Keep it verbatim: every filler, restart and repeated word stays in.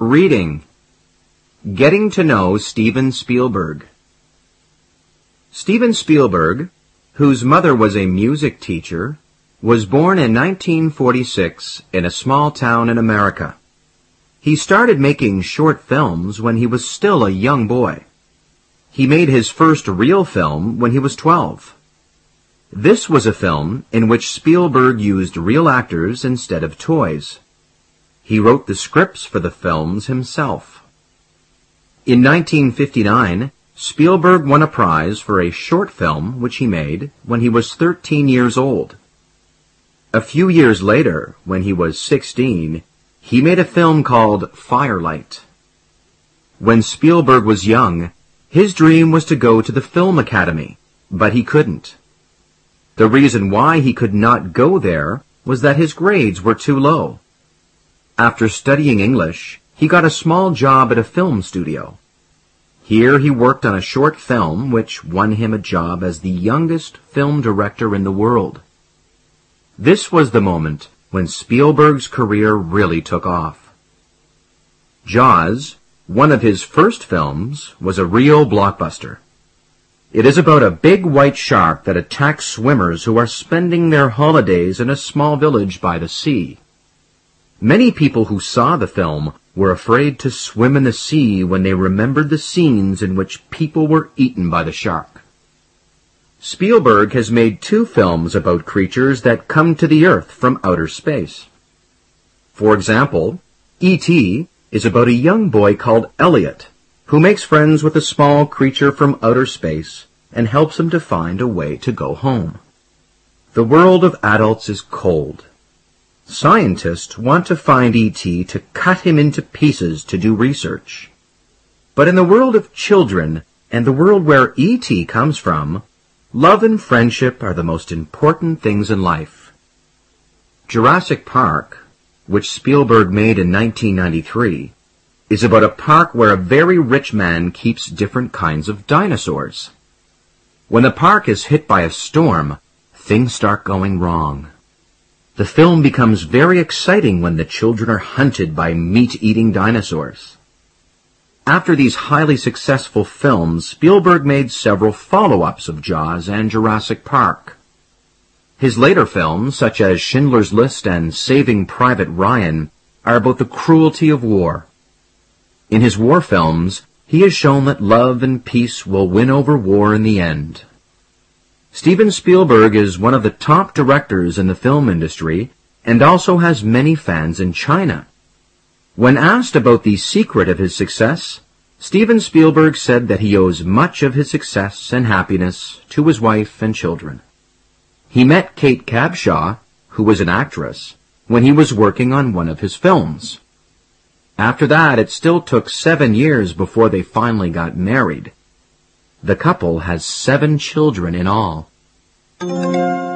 Reading. Getting to know Steven Spielberg. Steven Spielberg, whose mother was a music teacher, was born in nineteen forty-six in a small town in America. He started making short films when he was still a young boy. He made his first real film when he was twelve. This was a film in which Spielberg used real actors instead of toys. He wrote the scripts for the films himself. In nineteen fifty-nine, Spielberg won a prize for a short film which he made when he was thirteen years old. A few years later, when he was sixteen, he made a film called Firelight. When Spielberg was young, his dream was to go to the Film Academy, but he couldn't. The reason why he could not go there was that his grades were too low. After studying English, he got a small job at a film studio. Here he worked on a short film which won him a job as the youngest film director in the world. This was the moment when Spielberg's career really took off. Jaws, one of his first films, was a real blockbuster. It is about a big white shark that attacks swimmers who are spending their holidays in a small village by the sea. Many people who saw the film were afraid to swim in the sea when they remembered the scenes in which people were eaten by the shark. Spielberg has made two films about creatures that come to the Earth from outer space. For example, E T is about a young boy called Elliot, who makes friends with a small creature from outer space and helps him to find a way to go home. The world of adults is cold. Scientists want to find E T to cut him into pieces to do research. But in the world of children, and the world where E T comes from, love and friendship are the most important things in life. Jurassic Park, which Spielberg made in nineteen ninety-three, is about a park where a very rich man keeps different kinds of dinosaurs. When the park is hit by a storm, things start going wrong. The film becomes very exciting when the children are hunted by meat-eating dinosaurs. After these highly successful films, Spielberg made several follow-ups of Jaws and Jurassic Park. His later films, such as Schindler's List and Saving Private Ryan, are about the cruelty of war. In his war films, he has shown that love and peace will win over war in the end. Steven Spielberg is one of the top directors in the film industry and also has many fans in China. When asked about the secret of his success, Steven Spielberg said that he owes much of his success and happiness to his wife and children. He met Kate Capshaw, who was an actress, when he was working on one of his films. After that, it still took seven years before they finally got married. The couple has seven children in all.